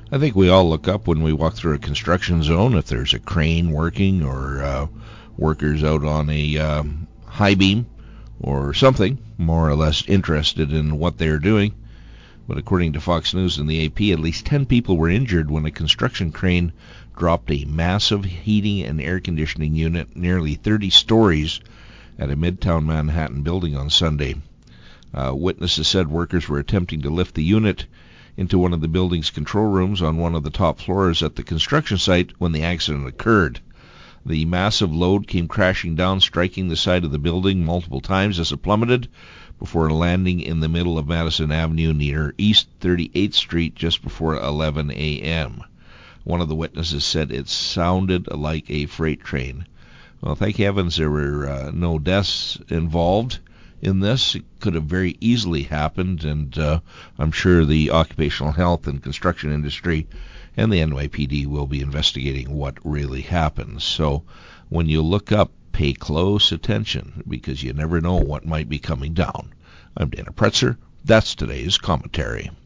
I think we all look up when we walk through a construction zone if there's a crane working or workers out on a high beam or something, more or less interested in what they're doing. But according to Fox News and the AP, at least 10 people were injured when a construction crane dropped a massive heating and air conditioning unit nearly 30 stories at a Midtown Manhattan building on Sunday. Witnesses said workers were attempting to lift the unit into one of the building's control rooms on one of the top floors at the construction site when the accident occurred. The massive load came crashing down, striking the side of the building multiple times as it plummeted before landing in the middle of Madison Avenue near East 38th Street just before 11 a.m. One of the witnesses said it sounded like a freight train. Well, thank heavens there were no deaths involved in this. It could have very easily happened, and I'm sure the occupational health and construction industry and the NYPD will be investigating what really happened. So when you look up, pay close attention, because you never know what might be coming down. I'm Dana Pretzer. That's today's commentary.